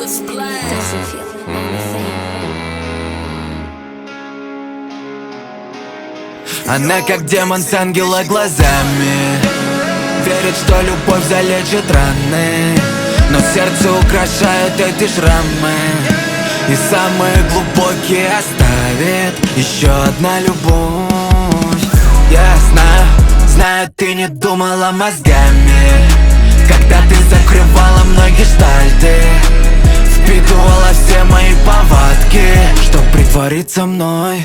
Она как демон с ангела глазами, верит, что любовь залечит раны, но сердце украшают эти шрамы, и самые глубокие оставит еще одна любовь. Я знаю, ты не думала мозгами, когда ты закрывала мной гештальты, впитывала все мои повадки, чтоб притвориться мной.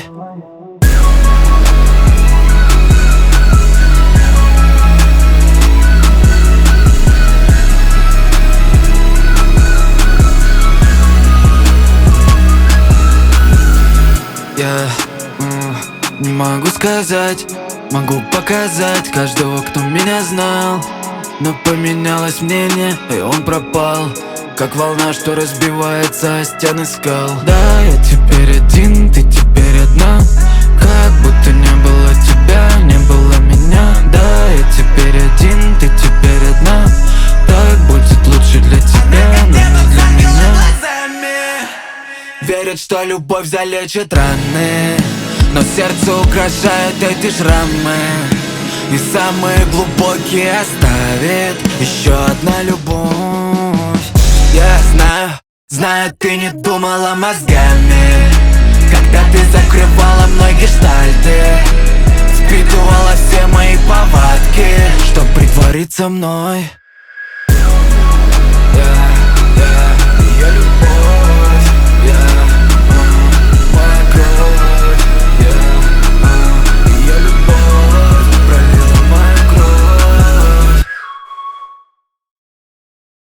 Я не могу сказать, могу показать каждого, кто меня знал, но поменялось мнение, и он пропал, как волна, что разбивается о стены скал. Да, я теперь один, ты теперь одна, как будто не было тебя, не было меня. Да, я теперь один, ты теперь одна, так будет лучше для тебя, но не для меня. Верит, что любовь залечит раны, но сердце украшает эти шрамы, и самые глубокие оставит еще одна любовь. Я знаю, ты не думала мозгами, когда ты закрывала мной гештальты, впитывала все мои повадки, чтоб притвориться мной.